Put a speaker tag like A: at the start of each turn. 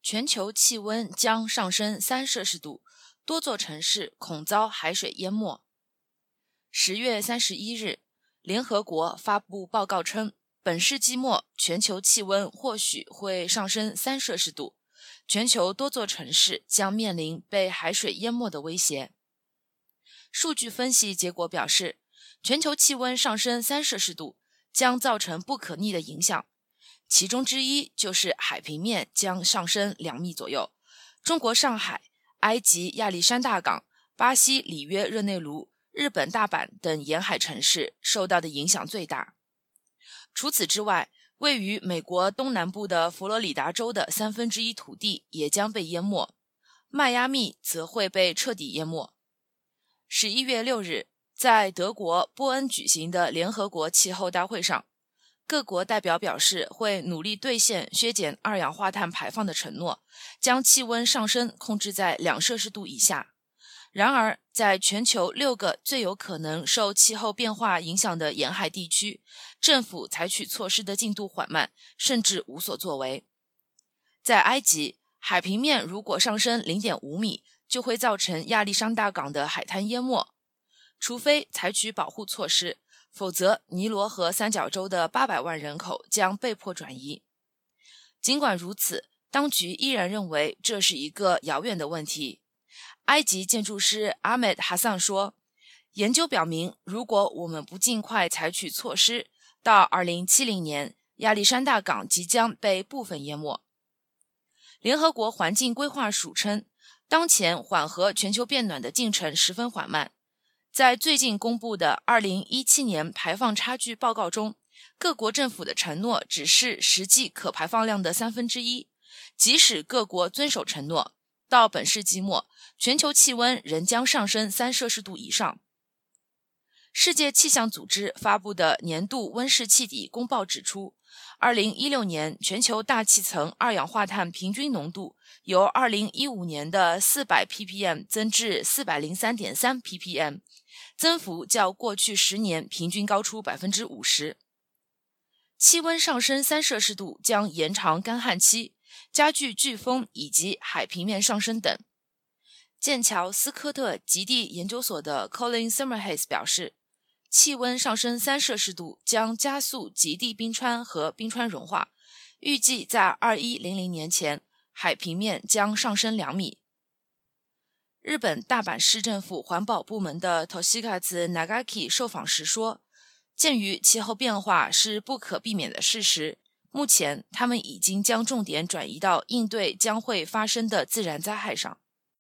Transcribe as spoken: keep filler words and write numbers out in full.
A: 全球气温将上升三摄氏度，多座城市恐遭海水淹没。十月三十一日，联合国发布报告称，本世纪末全球气温或许会上升三摄氏度，全球多座城市将面临被海水淹没的威胁。数据分析结果表示，全球气温上升三摄氏度将造成不可逆的影响，其中之一就是海平面将上升两米左右。中国上海、埃及亚历山大港、巴西里约热内卢、日本大阪等沿海城市受到的影响最大。除此之外，位于美国东南部的佛罗里达州的三分之一土地也将被淹没，迈阿密则会被彻底淹没。十一月六日，在德国波恩举行的联合国气候大会上，各国代表表示会努力兑现削减二氧化碳排放的承诺，将气温上升控制在两摄氏度以下。然而，在全球六个最有可能受气候变化影响的沿海地区，政府采取措施的进度缓慢，甚至无所作为。在埃及，海平面如果上升 零点五米，就会造成亚历山大港的海滩淹没。除非采取保护措施，否则尼罗河三角洲的八百万人口将被迫转移。尽管如此，当局依然认为这是一个遥远的问题。埃及建筑师阿梅德·哈桑说，研究表明，如果我们不尽快采取措施，到二零七零年，亚历山大港即将被部分淹没。联合国环境规划署称，当前缓和全球变暖的进程十分缓慢。在最近公布的二零一七年排放差距报告中，各国政府的承诺只是实际可排放量的三分之一。即使各国遵守承诺，到本世纪末，全球气温仍将上升三摄氏度以上。世界气象组织发布的年度温室气体公报指出，二零一六年全球大气层二氧化碳平均浓度由二零一五年的四百 p p m 增至 四百零三点三 p p m， 增幅较过去十年平均高出 百分之五十。气温上升三摄氏度将延长干旱期，加剧飓风以及海平面上升等。剑桥斯科特极地研究所的 Colin Summerhays 表示，气温上升三摄氏度将加速极地冰川和冰川融化，预计在二一零零年前，海平面将上升两米。日本大阪市政府环保部门的 Toshikazu Nagaki 受访时说，鉴于气候变化是不可避免的事实，目前他们已经将重点转移到应对将会发生的自然灾害上。